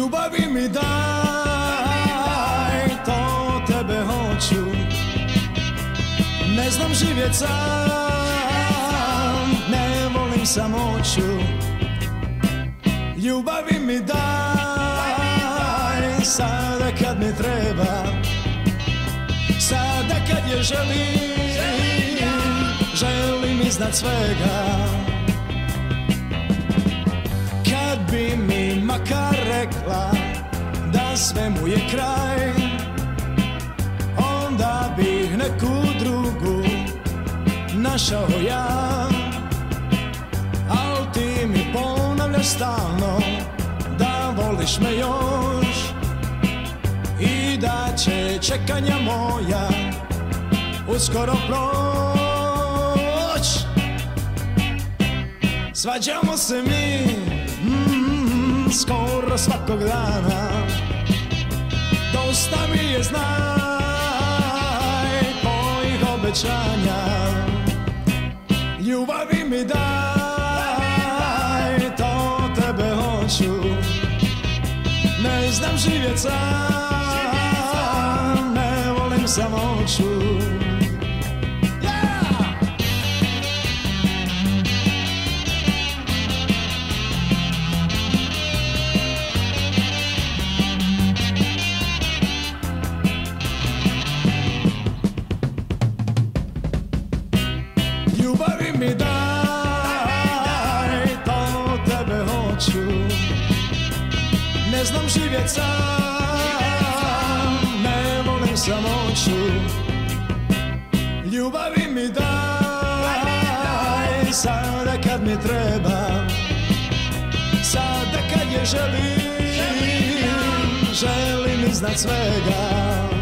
Ljubavi mi daj, to tebe hoću. Ne znam živjet sam, ne volim samoću. Ljubavi mi daj, sada kad mi treba, sada kad je želim iznad svega. Kad bi mi makar rekla da sve mu je kraj, onda bih neku drugu našao ja. Al ti mi ponavljaš stalno da voliš me još i da će čekanja moja uskoro proć. Svađamo se mi skoro svakog dana. Dosta mi je, znaj, tvojih obećanja. Ljubavi mi daj, to tebe hoću. Ne znam živjet sam, ne volim samoću. Ljubavi mi daj, to tebe hoću. Ne znam živjet sam, ne volim samoću. Ljubavi mi daj, sada kad mi treba, sada kad je želim iznad svega.